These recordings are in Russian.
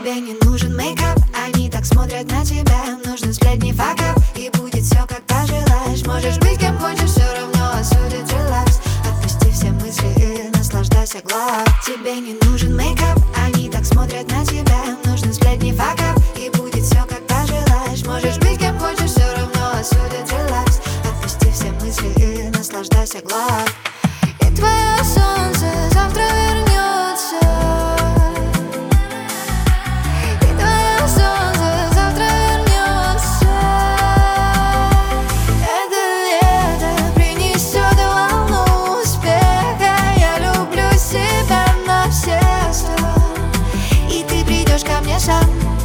Тебе не нужен мейкап, они так смотрят на тебя. Нужны сплетни, факап, и будет все как пожелаешь. Можешь быть кем хочешь, все равно осудят, релакс. Отпусти все мысли и наслаждайся глав. Тебе не нужен мейкап, они так смотрят на тебя. Нужны сплетни, факап, и будет все как пожелаешь. Можешь быть кем хочешь, все равно осудят, релакс. Отпусти все мысли и наслаждайся глав. И твое солнце завтра вернется. И твое солнце завтра вернется. Это лето принесет волну успеха. Я люблю себя на все 100. И ты придешь ко мне сам.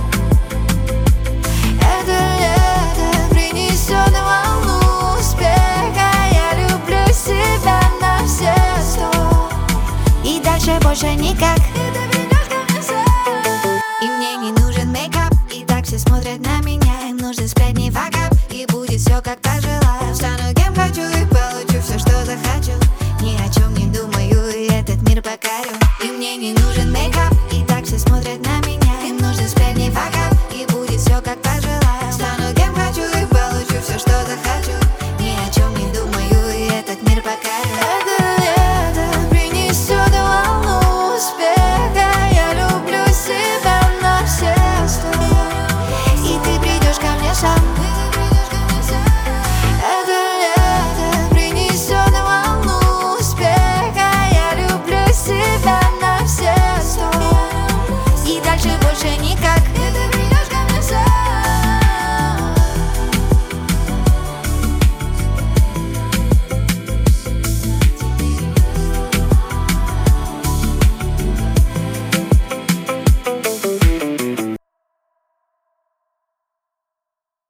Это лето принесет волну успеха. Я люблю себя на все 100. И дальше больше никак. И мне не нужен мейкап, и так все смотрят на меня. Им нужен сплетни, факап, и будет все как пожелаю. Стану кем хочу и получу все, что захочу. Ни о чем не думаю, и этот мир покорю. И мне не нужен мейкап, и так все смотрят на меня. Им нужен сплетни, факап, и будет все как пожелаю.